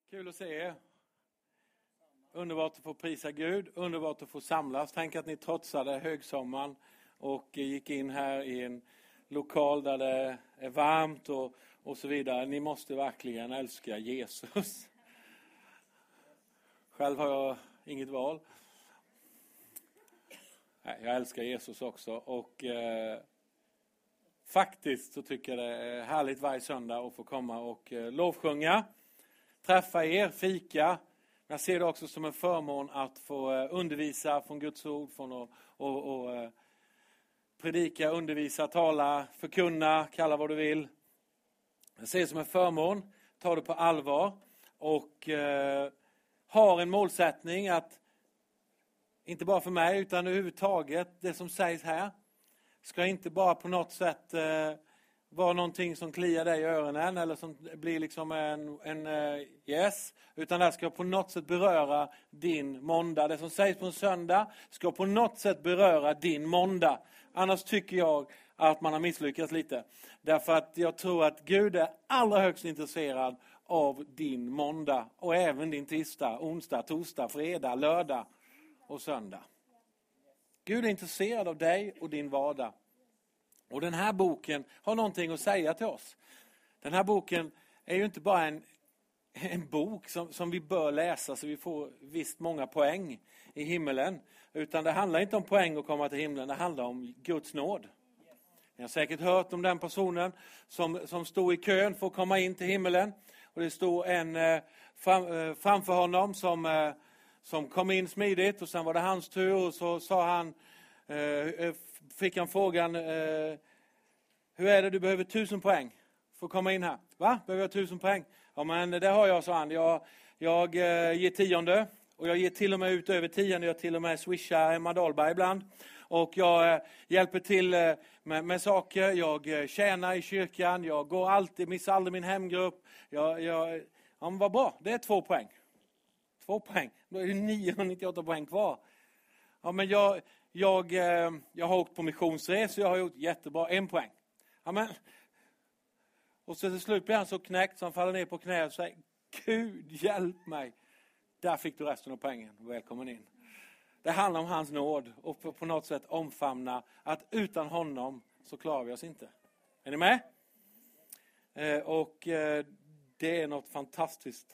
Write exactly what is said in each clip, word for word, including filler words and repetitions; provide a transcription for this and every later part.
Kul att se er. Underbart att få prisa Gud. Underbart att få samlas. Tänk att ni trotsade högsommaren och gick in här i en lokal där det är varmt och, och så vidare. Ni måste verkligen älska Jesus. Själv har jag inget val. Nej, jag älskar Jesus också. Och eh, faktiskt så tycker jag det är härligt varje söndag att få komma och eh, lovsjunga. Träffa er, fika. Jag ser det också som en förmån att få undervisa från Guds ord. Från och, och, och predika, undervisa, tala, förkunna, kalla vad du vill. Jag ser det som en förmån. Ta det på allvar. Och eh, har en målsättning att inte bara för mig utan överhuvudtaget det som sägs här ska inte bara på något sätt eh, vara någonting som kliar dig i öronen eller som blir liksom en, en uh, yes. Utan det ska på något sätt beröra din måndag. Det som sägs på en söndag ska på något sätt beröra din måndag. Annars tycker jag att man har misslyckats lite. Därför att jag tror att Gud är allra högst intresserad av din måndag. Och även din tisdag, onsdag, torsdag, fredag, lördag och söndag. Gud är intresserad av dig och din vardag. Och den här boken har någonting att säga till oss. Den här boken är ju inte bara en, en bok som, som vi bör läsa så vi får visst många poäng i himmelen. Utan det handlar inte om poäng att komma till himlen, det handlar om Guds nåd. Ni har säkert hört om den personen som, som stod i kön för att komma in till himmelen. Och det stod en eh, fram, eh, framför honom som, eh, som kom in smidigt och sen var det hans tur och så sa han... Eh, fick han frågan eh, hur är det, du behöver tusen poäng för att komma in här. Va? Behöver jag tusen poäng? Ja men det har jag, sa han. Jag, jag eh, ger tionde och jag ger till och med ut över tionde. Jag till och med swishar Emma Dahlberg ibland. Och jag eh, hjälper till eh, med, med saker. Jag eh, tjänar i kyrkan. Jag går alltid, missar aldrig min hemgrupp. Jag, jag, ja men vad bra, det är två poäng. Två poäng. Då är det niohundranittioåtta poäng kvar. Ja men jag... Jag, eh, jag har åkt på missionsresor, jag har gjort jättebra, en poäng. Amen. Och så till slut blir han så knäckt så han faller ner på knä och säger, Gud hjälp mig. Där fick du resten av poängen, välkommen in. Det handlar om hans nåd och på, på något sätt omfamna att utan honom så klarar vi oss inte. Är ni med? Eh, och eh, det är något fantastiskt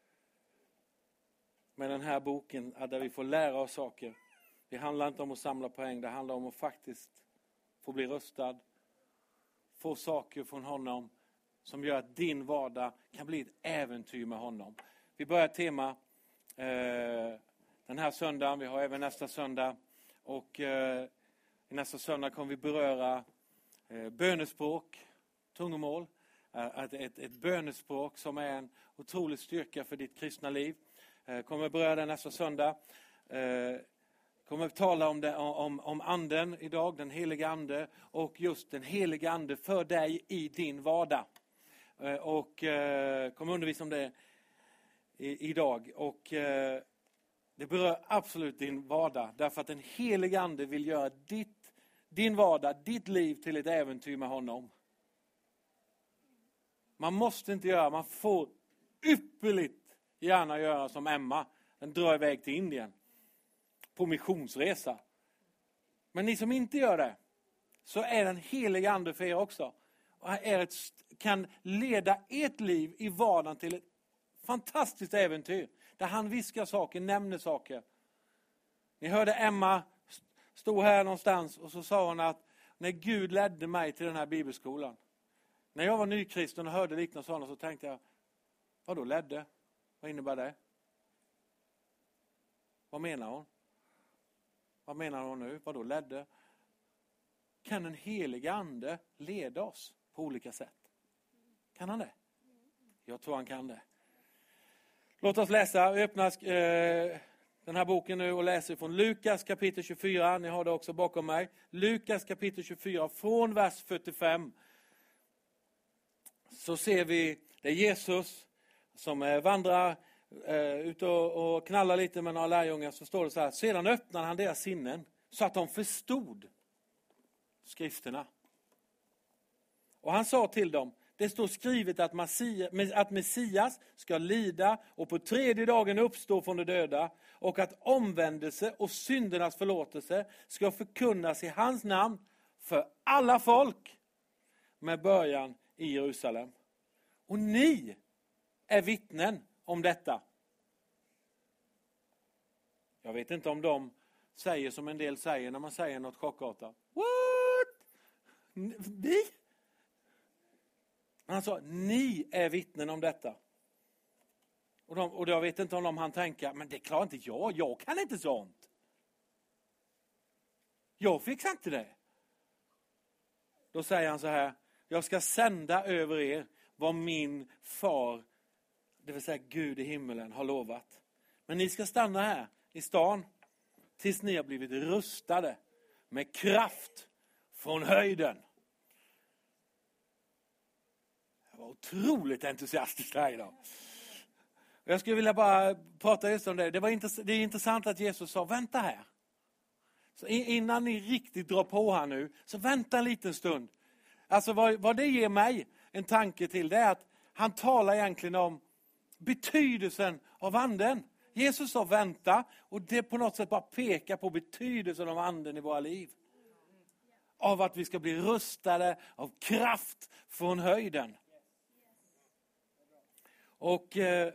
med den här boken där vi får lära oss saker. Det handlar inte om att samla poäng. Det handlar om att faktiskt få bli röstad. Få saker från honom som gör att din vardag kan bli ett äventyr med honom. Vi börjar tema eh, den här söndagen. Vi har även nästa söndag. Och eh, i nästa söndag kommer vi beröra eh, bönespråk, tungomål. Eh, ett, ett, ett bönespråk som är en otrolig styrka för ditt kristna liv. Eh, kommer beröra den nästa söndag. Eh, kommer att tala om, det, om, om anden idag, den heliga ande. Och just den heliga ande för dig i din vardag. Eh, och eh, kommer undervisa om det i, idag. Och eh, det berör absolut din vardag. Därför att den heliga ande vill göra ditt, din vardag, ditt liv till ett äventyr med honom. Man måste inte göra, man får ypperligt gärna göra som Emma. Den drar iväg till Indien. På missionsresa. Men ni som inte gör det, så är den heliga ande för er också. Och är ett, kan leda ert liv i vardagen till ett fantastiskt äventyr. Där han viskar saker, nämner saker. Ni hörde Emma stå här någonstans och så sa hon att när Gud ledde mig till den här bibelskolan. När jag var nykristen och hörde liknande sådana så tänkte jag, vad då ledde? Vad innebär det? Vad menar hon? Vad menar hon nu? Vad då ledde? Kan en helig ande leda oss på olika sätt? Kan han det? Jag tror han kan det. Låt oss läsa. Vi öppnar eh, den här boken nu och läser från Lukas kapitel tjugofyra. Ni har det också bakom mig. Lukas kapitel tjugofyra från vers fyrtiofem. Så ser vi det är Jesus som eh, vandrar Uh, ut och, och knallar lite med några lärjungar, så står det så här: sedan öppnade han deras sinnen så att de förstod skrifterna. Och han sa till dem: Det står skrivet att Messias, att Messias ska lida och på tredje dagen uppstå från de döda. Och att omvändelse och syndernas förlåtelse ska förkunnas i hans namn för alla folk. Med början i Jerusalem. Och ni är vittnen om detta. Jag vet inte om de säger som en del säger när man säger något chockartat. What? Vi? Han sa, ni är vittnen om detta. Och, de, och jag vet inte om de han tänker, men det klarar inte jag, jag kan inte sånt. Jag fixar inte det. Då säger han så här, jag ska sända över er vad min far, det vill säga Gud i himmelen, har lovat. Men ni ska stanna här i stan tills ni har blivit rustade med kraft från höjden. Jag var otroligt entusiastisk här idag. Jag skulle vilja bara prata just om det. Det, var intress- det är intressant att Jesus sa, vänta här. Så innan ni riktigt drar på här nu, så vänta en liten stund. Alltså vad, vad det ger mig en tanke till, det är att han talar egentligen om betydelsen av anden. Jesus sa vänta, och det på något sätt bara pekar på betydelsen av anden i våra liv. Av att vi ska bli rustade av kraft från höjden. Och eh,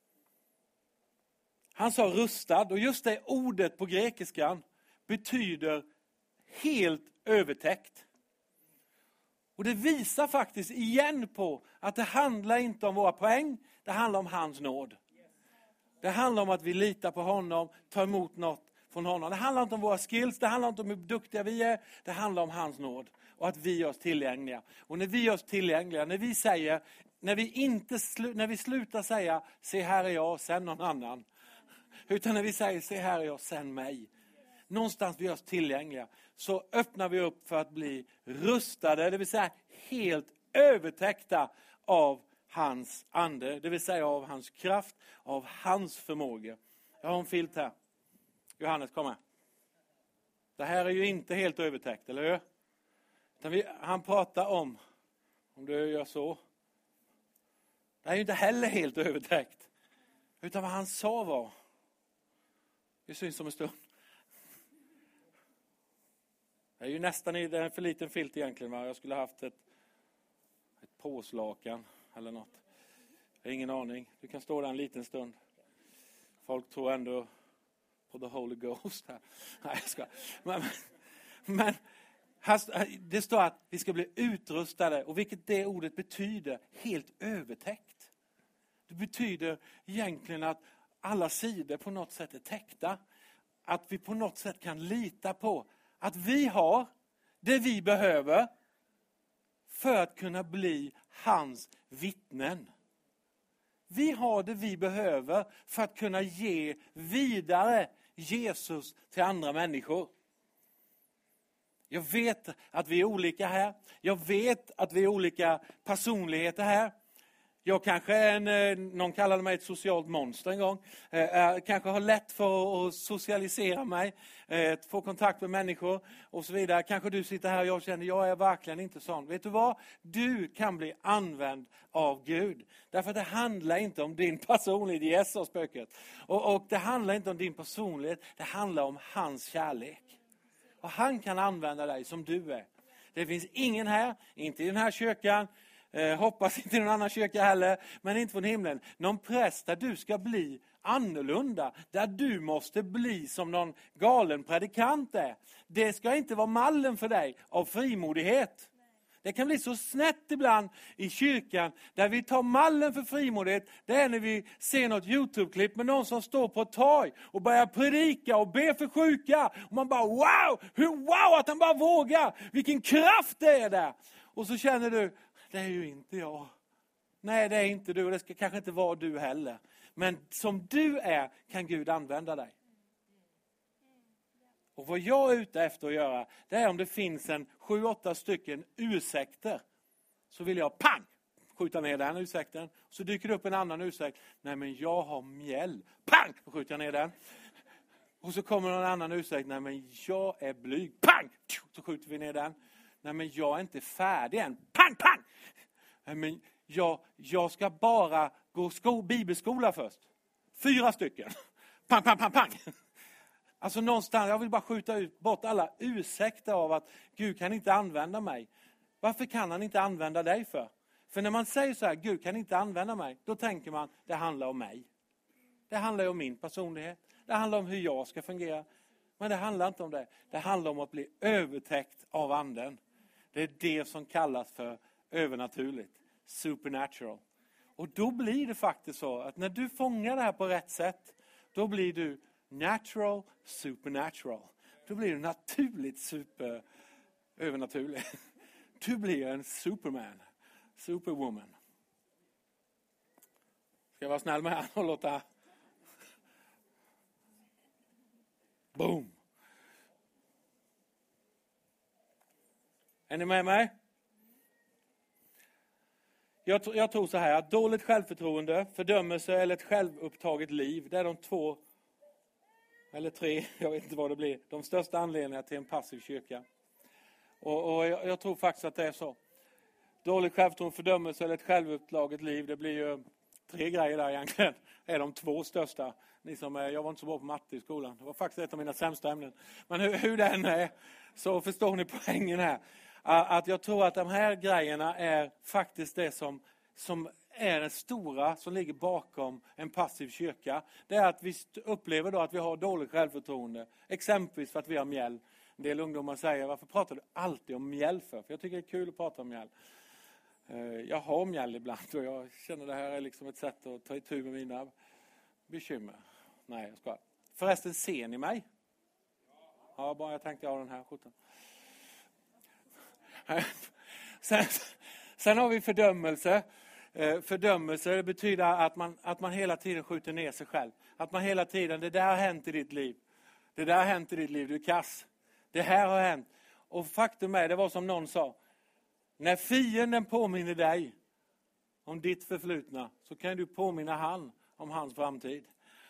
han sa rustad, och just det ordet på grekiskan betyder helt övertäckt. Och det visar faktiskt igen på att det handlar inte om våra poäng, det handlar om hans nåd. Det handlar om att vi litar på honom, tar emot något från honom. Det handlar inte om våra skills, det handlar inte om hur duktiga vi är, det handlar om hans nåd. Och att vi gör oss tillgängliga. Och när vi gör oss tillgängliga, när vi säger, när vi, inte slu, när vi slutar säga, se här är jag, sen någon annan. Utan när vi säger, se här är jag, sen mig. Någonstans vi gör oss tillgängliga, så öppnar vi upp för att bli rustade, det vill säga helt övertäckta av hans ande, det vill säga av hans kraft, av hans förmåga. Jag har en filt här. Johannes, kom här. Det här är ju inte helt övertäckt, eller hur? Utan vi, han pratar om, om du gör så. Det är ju inte heller helt övertäckt. Utan vad han sa var, det syns som en stund. Det är ju nästan i, det är en för liten filt egentligen. Va? Jag skulle ha haft ett, ett påslakan eller något. Jag har ingen aning. Du kan stå där en liten stund. Folk tror ändå på the Holy Ghost här. Nej, jag ska. Men, men här, det står att vi ska bli utrustade. Och vilket det ordet betyder, helt övertäckt. Det betyder egentligen att alla sidor på något sätt är täckta. Att vi på något sätt kan lita på att vi har det vi behöver för att kunna bli hans vittnen. Vi har det vi behöver för att kunna ge vidare Jesus till andra människor. Jag vet att vi är olika här. Jag vet att vi är olika personligheter här. Jag kanske är en, någon kallade mig ett socialt monster en gång. Jag kanske har lätt för att socialisera mig, att få kontakt med människor och så vidare. Kanske du sitter här och jag känner, jag är verkligen inte sån. Vet du vad? Du kan bli använd av Gud. Därför att det handlar inte om din personlighet, Jesus spöket. Och, och det handlar inte om din personlighet, det handlar om hans kärlek. Och han kan använda dig som du är. Det finns ingen här, inte i den här kyrkan, Eh, hoppas inte i någon annan kyrka heller, men inte från himlen. Någon präst där du ska bli annorlunda, där du måste bli som någon galen predikant är. Det ska inte vara mallen för dig av frimodighet. Det kan bli så snett ibland i kyrkan, där vi tar mallen för frimodighet. Det är när vi ser något YouTube-klipp med någon som står på ett torg och börjar predika och be för sjuka. Och man bara wow, hur wow att han bara vågar, vilken kraft det är där. Och så känner du, det är ju inte jag. Nej, det är inte du och det ska kanske inte vara du heller. Men som du är kan Gud använda dig. Och vad jag är ute efter att göra, det är om det finns en sju, åtta stycken ursäkter. Så vill jag pang skjuta ner den ursäkten. Så dyker det upp en annan ursäkt. Nej, men jag har mjäll. Pang! Så skjuter jag ner den. Och så kommer någon annan ursäkt. Nej, men jag är blyg. Pang! Så skjuter vi ner den. Nej, men jag är inte färdig än. Pang, pang! Men jag, jag ska bara gå sko, bibelskola först. Fyra stycken. Pang, pang, pang, pang. Alltså någonstans, jag vill bara skjuta ut bort alla ursäkter av att Gud kan inte använda mig. Varför kan han inte använda dig för? För när man säger så här, Gud kan inte använda mig, då tänker man, det handlar om mig. Det handlar om min personlighet. Det handlar om hur jag ska fungera. Men det handlar inte om det. Det handlar om att bli övertäckt av anden. Det är det som kallas för övernaturligt. Supernatural. Och då blir det faktiskt så att när du fångar det här på rätt sätt, då blir du natural supernatural. Då blir du naturligt super övernaturlig. Du blir en superman. Superwoman. Ska jag vara snäll med han och låta... Boom. Är ni med mig? Jag, jag tror så här att dåligt självförtroende, fördömelse eller ett självupptaget liv, det är de två eller tre, jag vet inte vad det blir, de största anledningarna till en passiv kyrka. Och, och jag, jag tror faktiskt att det är så. Dåligt självförtroende, fördömelse eller ett självupptaget liv, det blir ju tre grejer där egentligen. Det är de två största. Ni som är, jag var inte så bra på matte i skolan. Det var faktiskt ett av mina sämsta ämnen. Men hur, hur den är så förstår ni poängen här. Att jag tror att de här grejerna är faktiskt det som, som är det stora som ligger bakom en passiv kyrka. Det är att vi upplever då att vi har dåligt självförtroende. Exempelvis för att vi har mjäll. En del ungdomar säger, varför pratar du alltid om mjäll för? För jag tycker det är kul att prata om mjäll. Jag har mjäll ibland och jag känner det här är liksom ett sätt att ta itu med mina bekymmer. Nej, jag ska. Förresten, ser ni mig? Ja, bara jag tänkte jag har den här skjortan. Sen, sen har vi fördömelse. Fördömelse betyder att man, att man hela tiden skjuter ner sig själv. Att man hela tiden, det där har hänt i ditt liv. Det där har hänt i ditt liv, du är kass. Det här har hänt. Och faktum är, det var som någon sa. När fienden påminner dig om ditt förflutna så kan du påminna han om hans framtid.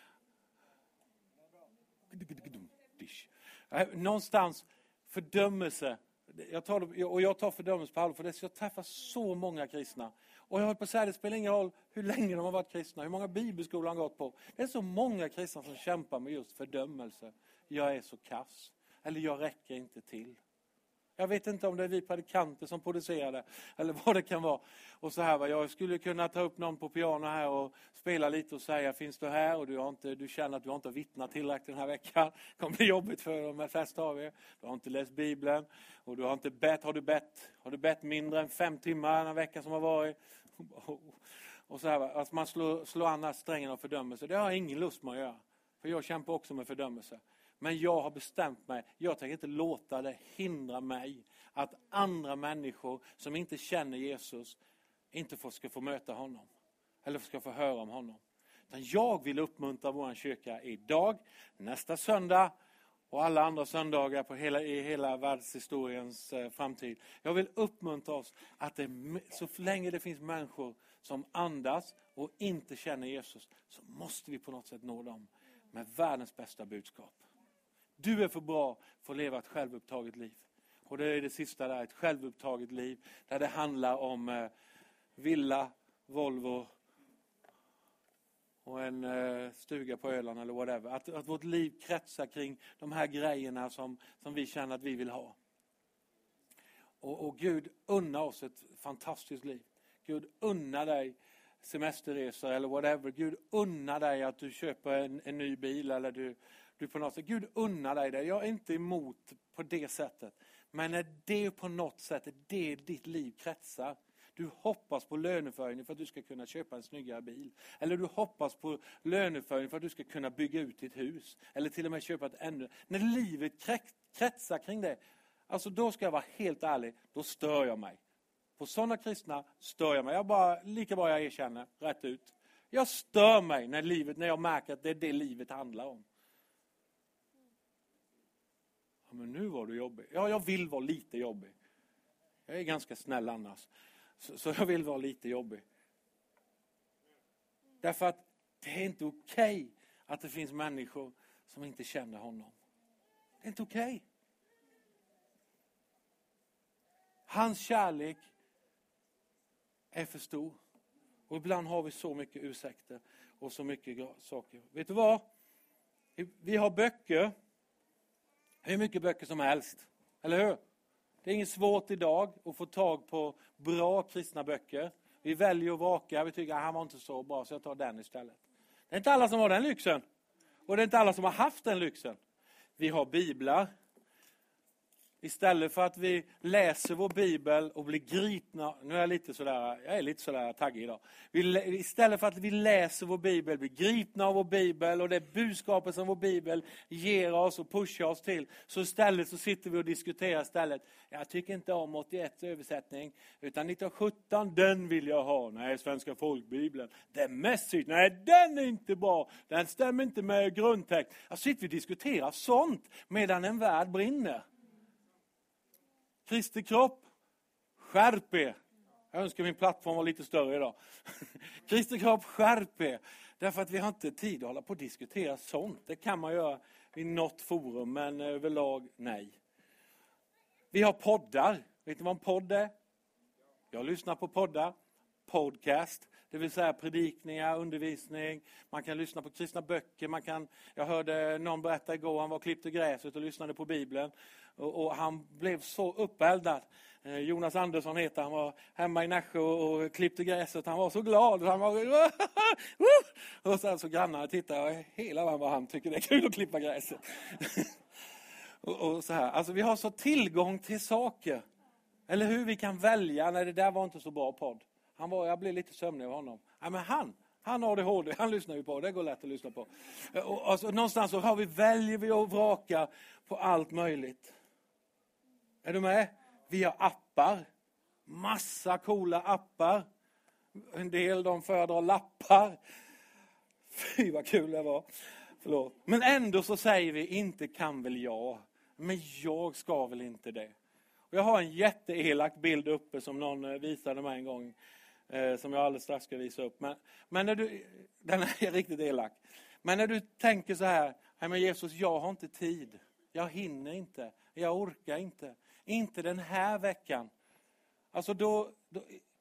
Någonstans fördömelse. Jag tar, och jag tar fördömelse på allvar för det. Jag träffar så många kristna. Och jag håller på att säga, det spelar ingen roll hur länge de har varit kristna. Hur många bibelskolor de har gått på. Det är så många kristna som kämpar med just fördömelse. Jag är så kass. Eller jag räcker inte till. Jag vet inte om det är vi predikanter som producerar det. Eller vad det kan vara. Och så här, va, jag skulle kunna ta upp någon på piano här och spela lite och säga, finns du här? Och du, har inte, du känner att du har inte vittnat tillräckligt den här veckan. Det kommer bli jobbigt för de flesta av er. Du har inte läst Bibeln. Och du har inte bett. Har du bett? Har du bett mindre än fem timmar den här veckan som har varit? Och så här, va, att man slår, slår an strängen av fördömelse. Det har jag ingen lust med att göra. För jag kämpar också med fördömelse. Men jag har bestämt mig, jag tänker inte låta det hindra mig att andra människor som inte känner Jesus inte får, ska få möta honom. Eller ska få höra om honom. Utan jag vill uppmuntra vår kyrka idag, nästa söndag och alla andra söndagar på hela, i hela världshistoriens eh, framtid. Jag vill uppmuntra oss att det, så länge det finns människor som andas och inte känner Jesus så måste vi på något sätt nå dem med världens bästa budskap. Du är för bra för att leva ett självupptaget liv. Och det är det sista där, ett självupptaget liv. Där det handlar om eh, villa, Volvo och en eh, stuga på Öland eller whatever. Att, att vårt liv kretsar kring de här grejerna som, som vi känner att vi vill ha. Och, och Gud unnar oss ett fantastiskt liv. Gud unnar dig semesterresor eller whatever. Gud unnar dig att du köper en, en ny bil eller du... Du på något sätt, Gud unnar dig det. Jag är inte emot på det sättet. Men när det på något sätt är det ditt liv kretsar. Du hoppas på löneförhöjning för att du ska kunna köpa en snyggare bil. Eller du hoppas på löneförhöjning för att du ska kunna bygga ut ditt hus. Eller till och med köpa ett ännu. När livet kretsar kring det. Alltså då ska jag vara helt ärlig. Då stör jag mig. På sådana kristna stör jag mig. Jag bara, lika bra jag erkänner rätt ut. Jag stör mig när, livet, när jag märker att det är det livet handlar om. Men nu var du jobbig. Ja, jag vill vara lite jobbig. Jag är ganska snäll annars. Så, så jag vill vara lite jobbig. Därför att det är inte okej att det finns människor som inte känner honom. Det är inte okej. Hans kärlek är för stor. Och ibland har vi så mycket ursäkter och så mycket saker. Vet du vad? Vi har böcker. Hur mycket böcker som helst. Eller hur? Det är inget svårt idag att få tag på bra kristna böcker. Vi väljer att vaka. Vi tycker att han var inte så bra så jag tar den istället. Det är inte alla som har den lyxen. Och det är inte alla som har haft den lyxen. Vi har biblar. Istället för att vi läser vår bibel och blir gripna. Nu är jag lite sådär, jag är lite sådär taggig idag. Vi, istället för att vi läser vår bibel, blir gripna av vår bibel och det budskapet som vår bibel ger oss och pushar oss till. Så istället så sitter vi och diskuterar istället. Jag tycker inte om åttioett översättning utan nittonhundrasjutton, den vill jag ha. Nej, Svenska folkbibeln. Det är mässigt. Nej, den är inte bra. Den stämmer inte med grundtext. Jag sitter vi och diskuterar sånt medan en värld brinner. Kristi kropp, skärp er. Jag önskar min plattform var lite större idag. Kristi kropp, skärp er. Därför att vi har inte tid att hålla på och diskutera sånt. Det kan man göra i något forum, men överlag nej. Vi har poddar. Vet ni vad en podd är? Jag lyssnar på poddar. Podcast. Det vill säga predikningar, undervisning. Man kan lyssna på kristna böcker. Man kan, jag hörde någon berätta igår, han var klippt i gräset och lyssnade på Bibeln. Och, och han blev så uppeldad. Eh, Jonas Andersson heter han, var hemma i Nässjö och, och klippte gräset. Han var så glad. Han var, och sen så grannarna tittade hela vad han tycker det är kul att klippa gräset. och, och så här. Alltså vi har så tillgång till saker. Eller hur vi kan välja. Nej, det där var inte så bra podd. Han var, jag blev lite sömnig av honom. Ja, men han, han har A D H D, han lyssnar ju på. Det går lätt att lyssna på. Och, alltså, någonstans så har vi, väljer vi att vraka på allt möjligt. Är du med? Vi har appar. Massa coola appar. En del de föredrar lappar. Fy vad kul det var. Förlåt. Men ändå så säger vi inte kan väl jag. Men jag ska väl inte det. Och jag har en jätteelak bild uppe som någon visade mig en gång. Eh, som jag alldeles strax ska visa upp. Men, men när du, den är riktigt elak. Men när du tänker så här. Nej men Jesus, jag har inte tid. Jag hinner inte. Jag orkar inte. Inte den här veckan. Alltså då, då...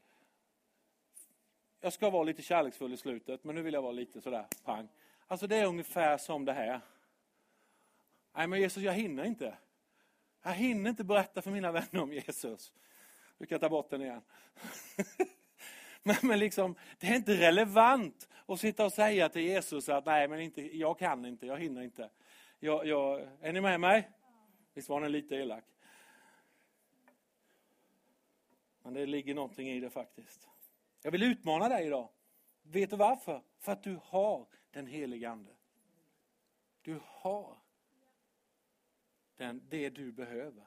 Jag ska vara lite kärleksfull i slutet. Men nu vill jag vara lite sådär pang. Alltså det är ungefär som det här. Nej men Jesus, jag hinner inte. Jag hinner inte berätta för mina vänner om Jesus. Du kan ta bort den igen. men, men liksom, det är inte relevant att sitta och säga till Jesus att nej men inte, jag kan inte, jag hinner inte. Jag, jag, är ni med mig? Visst var den lite elak. Men det ligger någonting i det faktiskt. Jag vill utmana dig idag. Vet du varför? För att du har den helige ande. Du har den, det du behöver.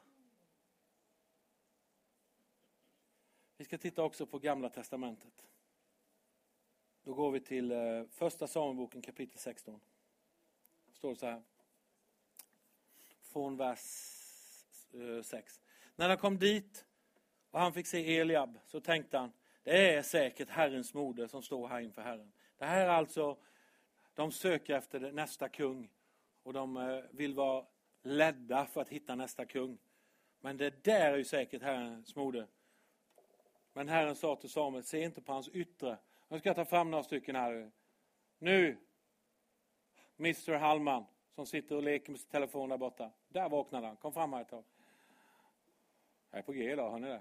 Vi ska titta också på Gamla testamentet. Då går vi till eh, första Samuelboken kapitel sexton. Det står så här. Från vers eh, sex. När han kom dit och han fick se Eliab så tänkte han, det är säkert Herrens moder som står här inför Herren. Det här är alltså, de söker efter nästa kung. Och de eh, vill vara ledda för att hitta nästa kung. Men det där är ju säkert Herrens moder. Men Herren sa till Samuel, se inte på hans yttre. Jag ska ta fram några stycken här. Nu, mister Hallman, som sitter och leker med sin telefon där borta. Där vaknade han, kom fram här ett tag. Jag är på G idag, hör ni det?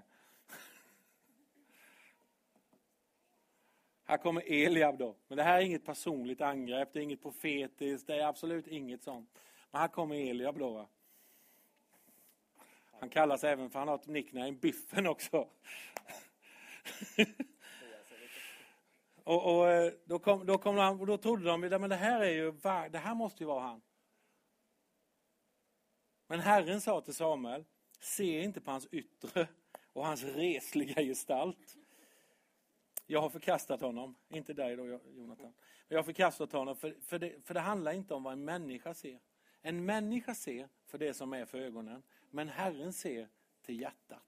Här kommer Eliab då. Men det här är inget personligt angrepp, det är inget profetiskt, det är absolut inget sånt. Men här kommer Eliab då, va? Han kallas även för han har ett nickname, Biffen också. och, och då kom, då kom han, och då trodde de, men det här är ju, det här måste ju vara han. Men Herren sa till Samuel, se inte på hans yttre och hans resliga gestalt. Jag har förkastat honom, inte dig då Jonathan. Jag har förkastat honom för, för, det, för det handlar inte om vad en människa ser. En människa ser för det som är för ögonen, men Herren ser till hjärtat.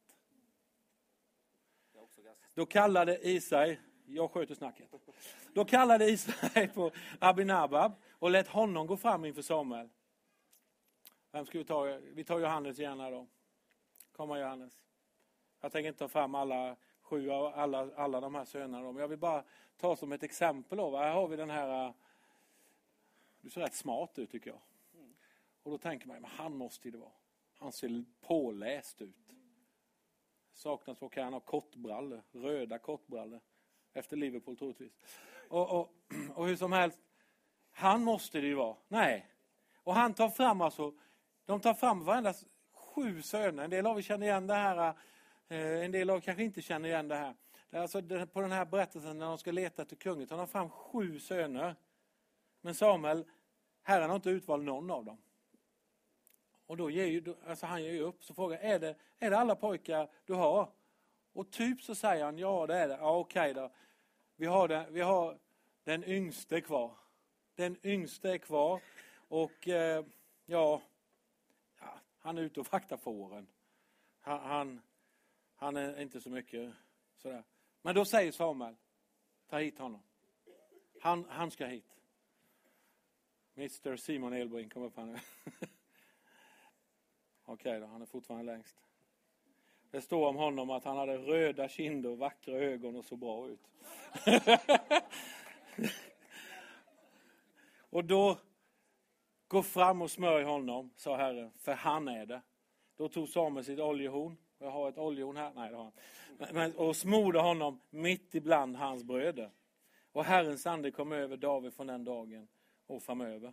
Då kallade Isai, jag sköter snacket. Då kallade Isai på Abinabab och lät honom gå fram inför Samuel. Vem ska vi ta? Vi tar Johannes gärna då. Kom Johannes. Jag tänker inte ta fram alla sju av alla, alla de här sönerna. Men jag vill bara ta som ett exempel då. Här har vi den här, du ser rätt smart ut tycker jag. Och då tänker man, men han måste det vara. Han ser påläst ut. Saknas så kan han ha kortbrallor, röda kortbrallor. Efter Liverpool troligtvis. Och, och, och hur som helst, han måste det ju vara. Nej. Och han tar fram alltså, de tar fram varenda sju söner. En del av er känner igen det här. Eh, en del av er kanske inte känner igen det här. Det är alltså på den här berättelsen när de ska leta efter kungen tar de fram sju söner. Men Samuel, Herren har inte utvalt någon av dem. Och då ger ju, alltså han ger ju upp. Så frågar är det, är det alla pojkar du har? Och typ så säger han, ja det är det. Ja okej då. Vi har, den, vi har den yngste kvar. Den yngste är kvar. Och eh, ja, ja, han är ute och vaktar fåren. Han, han, han är inte så mycket sådär. Men då säger Samuel, ta hit honom. Han, han ska hit. mister Simon Elbrink kommer upp här nu. Okej då, han är fortfarande längst. Det står om honom att han hade röda kinder, vackra ögon och så bra ut. Och då gå fram och smörj honom, sa Herren, för han är det. Då tog Samuel sitt oljehorn. Jag har ett oljehorn här. Nej, det har han. Men, och smorde honom mitt ibland hans bröder. Och Herrens ande kom över David från den dagen och framöver.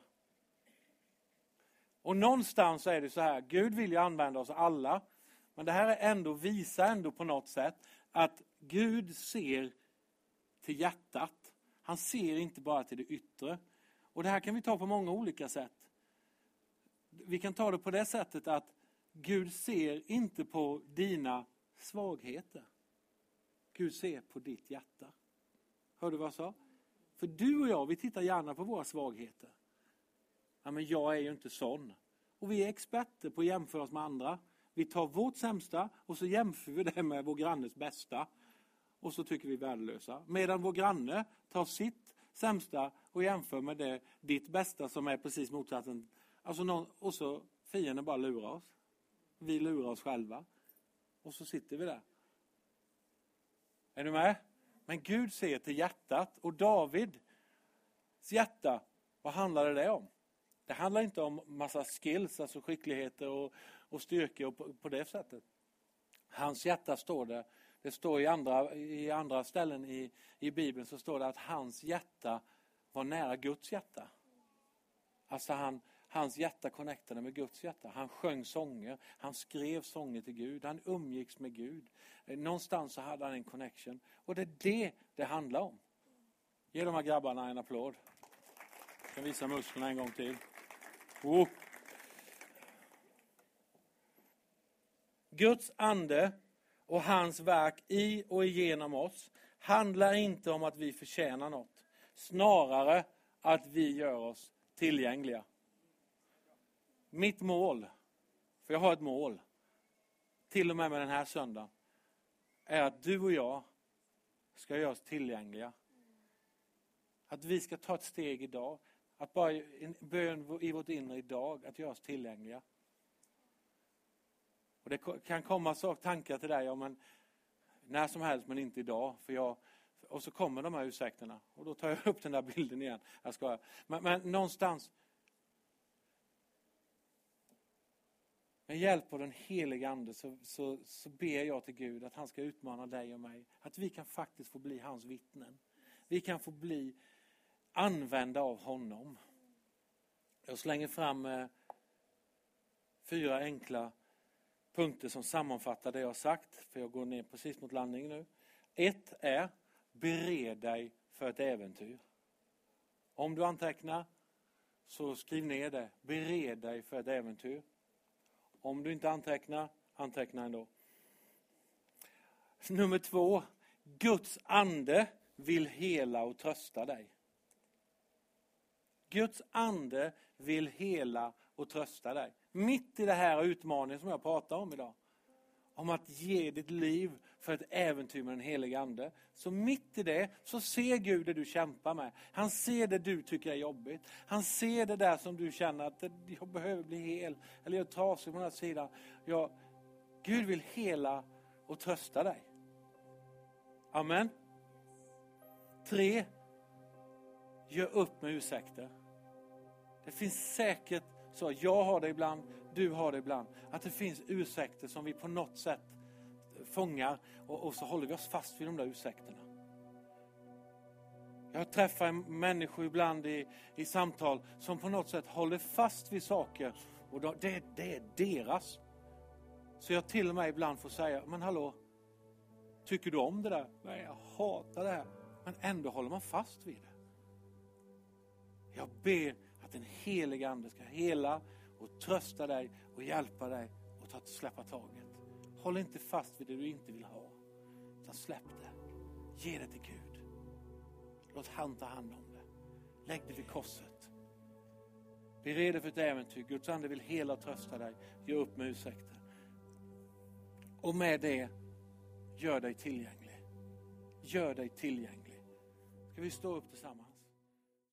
Och någonstans är det så här, Gud vill ju använda oss alla. Men det här är ändå, visar ändå på något sätt att Gud ser till hjärtat. Han ser inte bara till det yttre. Och det här kan vi ta på många olika sätt. Vi kan ta det på det sättet att Gud ser inte på dina svagheter. Gud ser på ditt hjärta. Hör du vad jag sa? För du och jag, vi tittar gärna på våra svagheter. Ja, men jag är ju inte sån. Och vi är experter på att jämföra oss med andra. Vi tar vårt sämsta och så jämför vi det med vår grannes bästa. Och så tycker vi är värdelösa. Medan vår granne tar sitt sämsta och jämför med det, ditt bästa som är precis motsatsen. Alltså någon, och så fienden bara lurar oss. Vi lurar oss själva. Och så sitter vi där. Är du med? Men Gud ser till hjärtat. Och Davids hjärta, vad handlade det om? Det handlar inte om massa skills, alltså skickligheter och, och styrka och på, på det sättet. Hans hjärta står det. Det står i andra, i andra ställen i, i Bibeln så står det att hans hjärta var nära Guds hjärta. Alltså han, hans hjärta connectade med Guds hjärta. Han sjöng sånger. Han skrev sånger till Gud. Han umgicks med Gud. Någonstans så hade han en connection. Och det är det det handlar om. Ge de här grabbarna en applåd. Jag kan visa musklerna en gång till. Oh. Guds ande och hans verk i och igenom oss handlar inte om att vi förtjänar något. Snarare att vi gör oss tillgängliga. Mitt mål, för jag har ett mål, till och med med den här söndagen, är att du och jag ska göra oss tillgängliga. Att vi ska ta ett steg idag. Att bara en bön i vårt inre idag, att göra oss tillgängliga. Och det kan komma så tankar till dig, ja men när som helst men inte idag. För jag, och så kommer de här ursäkterna. Och då tar jag upp den där bilden igen. Jag ska, men, men någonstans. Med hjälp av den heliga ande så, så, så ber jag till Gud att han ska utmana dig och mig. Att vi kan faktiskt få bli hans vittnen. Vi kan få bli använda av honom. Jag slänger fram eh, fyra enkla punkter som sammanfattar det jag har sagt. För jag går ner precis mot landning nu. Ett är, bered dig för ett äventyr. Om du antecknar så skriv ner det. Bered dig för ett äventyr. Om du inte antecknar, anteckna ändå. Nummer två. Guds ande vill hela och trösta dig. Guds ande vill hela och trösta dig. Mitt i det här utmaningen som jag pratar om idag. Om att ge ditt liv för ett äventyr med den heliga ande. Så mitt i det så ser Gud det du kämpar med. Han ser det du tycker är jobbigt. Han ser det där som du känner att jag behöver bli hel. Eller jag är trasig på den här sidan. Jag, Gud vill hela och trösta dig. Amen. Tre. Gör upp med ursäkter. Det finns säkert så, jag har det ibland, du har det ibland, att det finns ursäkter som vi på något sätt fångar och, och så håller vi oss fast vid de där ursäkterna. Jag träffar människor ibland i, i samtal som på något sätt håller fast vid saker och då, det, det är deras. Så jag till och med ibland får säga, men hallå, tycker du om det där? Nej, jag hatar det här. Men ändå håller man fast vid det. Jag ber att den heliga ande ska hela och trösta dig och hjälpa dig och ta, släppa taget. Håll inte fast vid det du inte vill ha. Utan släpp det. Ge det till Gud. Låt han ta hand om det. Lägg det vid korset. Bli redo för ett äventyr. Guds ande vill hela och trösta dig. Ge upp med ursäkter. Och med det, gör dig tillgänglig. Gör dig tillgänglig. Ska vi stå upp tillsammans?